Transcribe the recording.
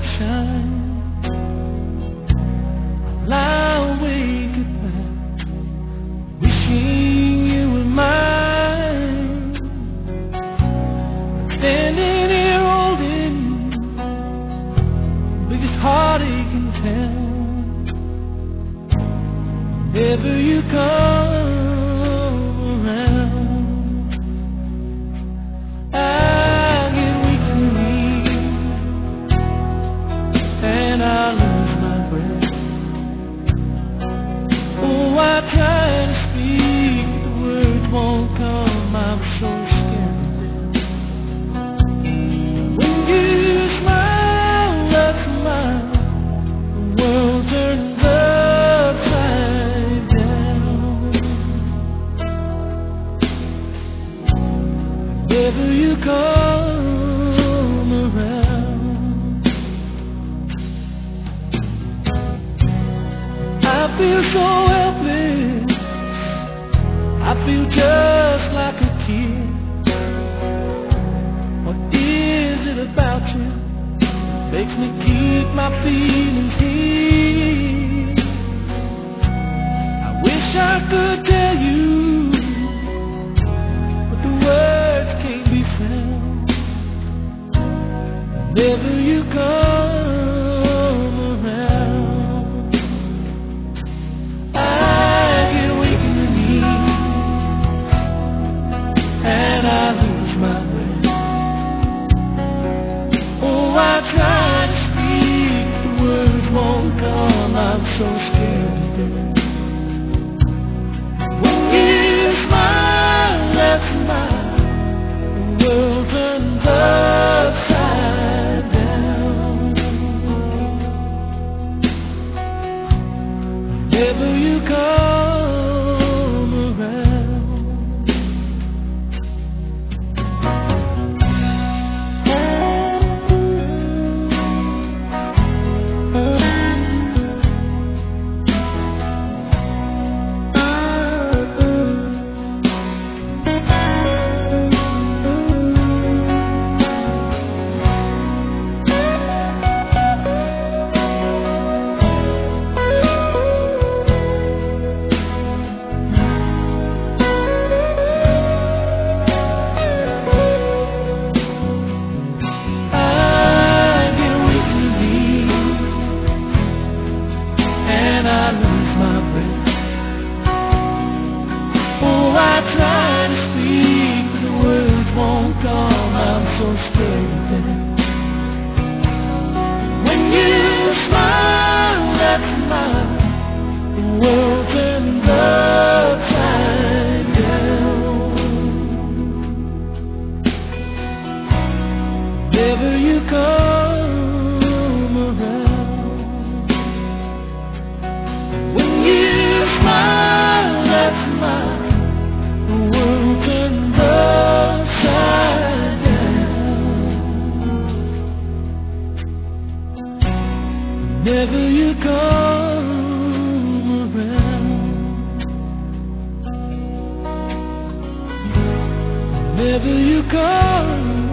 shine. I lie awake at night, wishing you were mine. Standing here holding you, biggest heartache in town. Whenever you come around, I get weak and weak, and I lose my breath. Oh, I try to speak, but the words won't come. I'm so scared to death. When you smile, that smile, the world turns upside down. Whenever you come around, I feel so helpless. I feel just like a kid. What is it about you makes me keep my feelings hid? I wish I could tell you, but the words can't be found. Whenever you come around, I get weak in the knees, and I lose my breath. Oh, I try to speak, but the words won't come. I'm so scared to death. When you smile, that smile, the world turns upside down. Whenever you come around, I lose my breath. Oh, I try to speak, but the words won't come. I'm so scared to death. When you smile, that smile, the world turns upside down. Whenever you come around, when you smile, that smile, the world turns upside down. Whenever you come around, whenever you come